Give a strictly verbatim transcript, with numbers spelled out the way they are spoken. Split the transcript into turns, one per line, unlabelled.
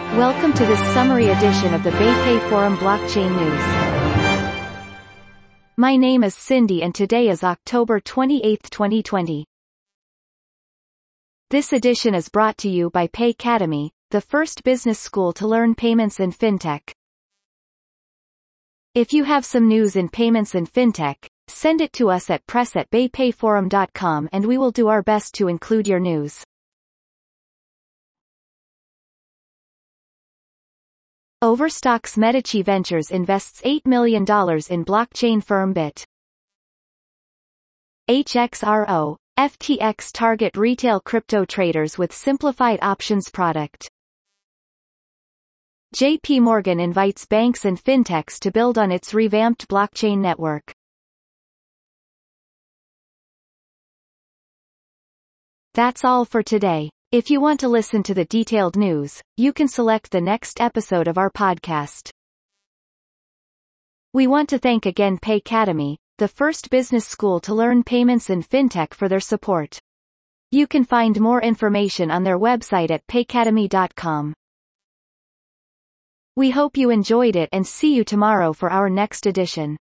Welcome to this summary edition of the BayPay Forum Blockchain News. My name is Cindy and today is October twenty-eighth, twenty twenty. This edition is brought to you by Paycademy, the first business school to learn payments and fintech. If you have some news in payments and fintech, send it to us at press at baypayforum dot com and we will do our best to include your news. Overstock's Medici Ventures invests eight million dollars in blockchain firm Bit. H X R O, F T X target retail crypto traders with simplified options product. J P Morgan invites banks and fintechs to build on its revamped blockchain network. That's all for today. If you want to listen to the detailed news, you can select the next episode of our podcast. We want to thank again Paycademy, the first business school to learn payments and fintech, for their support. You can find more information on their website at paycademy dot com. We hope you enjoyed it and see you tomorrow for our next edition.